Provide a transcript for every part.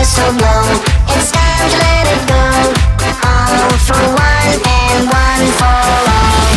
whistle blow. It's time to let it go. All for one and one for all.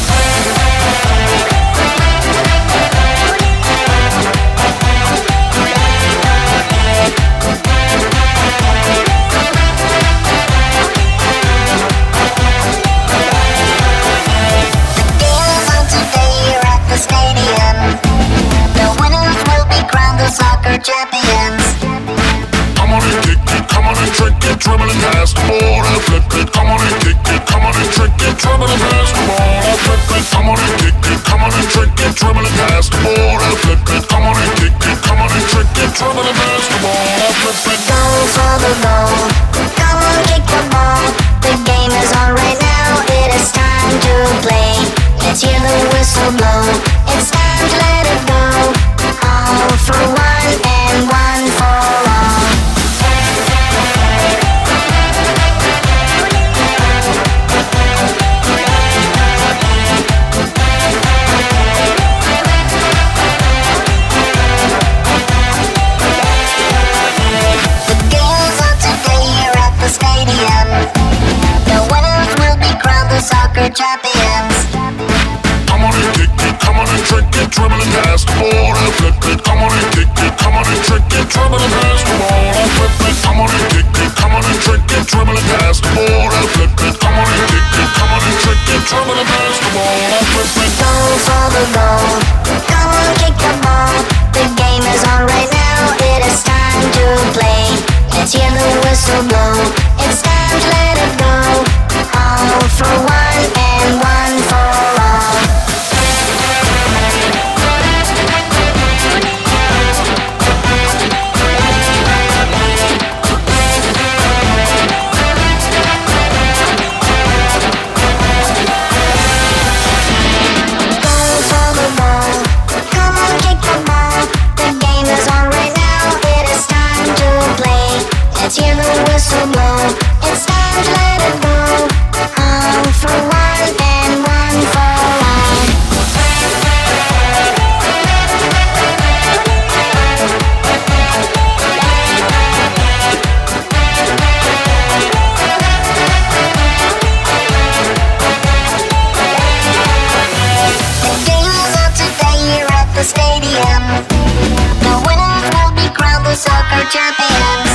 The game is on today here at the stadium. The winners will be crowned the soccer champions. Come on and kick it, come on and trick it, dribble and pass the ball and flip it. Come on and kick it, come on and trick it, dribble and pass the ball and flip it. Come on and kick it, come on and trick it, dribble and pass the ball and flip it. Come on and kick it, come on and trick it, dribble and pass the ball and flip it. Go for the goal. Come on, kick the ball. The game is on right now. It is time to play. Let's hear the whistle blow. It's time to let it go. All for one and one for all. The game is on today here at the stadium. The winners will be crowned the soccer champions. Come on and kick it, come on and trick it, dribble and pass the ball and flip it. Come on and kick it, come on and trick it, dribble and pass the ball and flip it. Come on and kick it, come on and trick it, dribble and pass the ball and flip it. Come on and kick it, come on and trick it, dribble and pass the ball and flip it. Go for the goal. Come on, kick the ball. The game is on right now. It is time to play. Let's hear the whistle blow. It's time to let it go. All for one and one for all. Go for the ball. Come on, kick the ball. The game is on right now. It is time to play. Let's hear the whistle blow. It's time to let it go. All for one and one for all. The game is on today here at the stadium. The winners will be crowned the soccer champions.